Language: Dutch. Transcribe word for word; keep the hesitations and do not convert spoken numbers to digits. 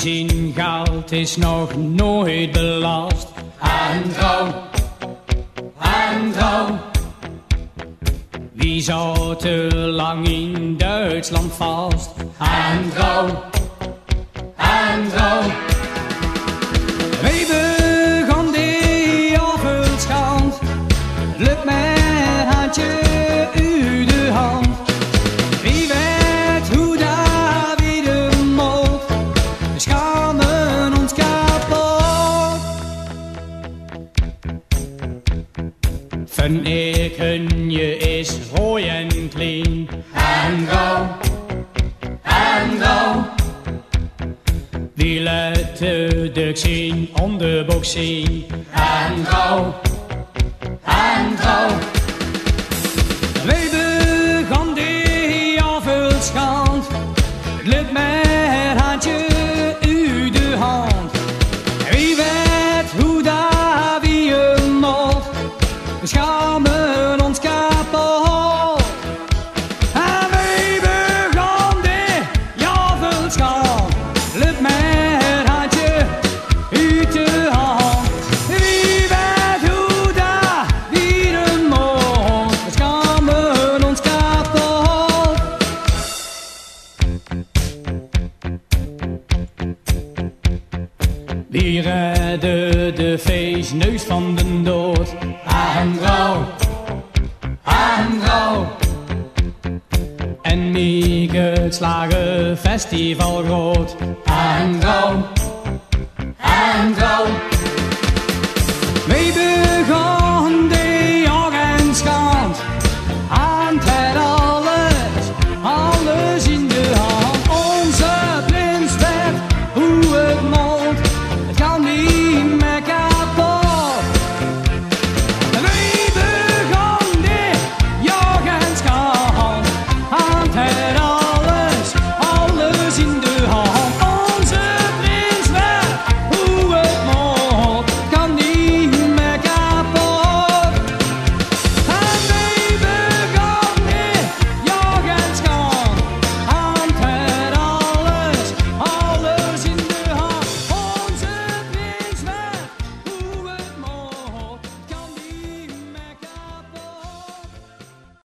zijn geld is nog nooit belast. En trouw, en trouw. Wie zat te lang in Duitsland vast? En trouw, en trouw. Wij begon die afvalschand. Het lukt met handje uit de hand. Wie weet hoe daar weer moet. We schamen ons kapot. Van ik hun je is rooi en clean. En trouw, en trouw. Wie laat de duk zien, om de boek zien. En trouw, en trouw. Wij begon die afvalschand. Het lukt met handje uit de hand. Wie weet hoe daar weer moet. We schamen ons kapot. En wij begon die afvalschand. Het lukt met handje uit de hand. Wie weet hoe daar weer moet. We schamen ons kapot. Wie redde de feestneus van de dood? En trouw, en trouw. En Mieke het slagen festival groot. En trouw, en trouw.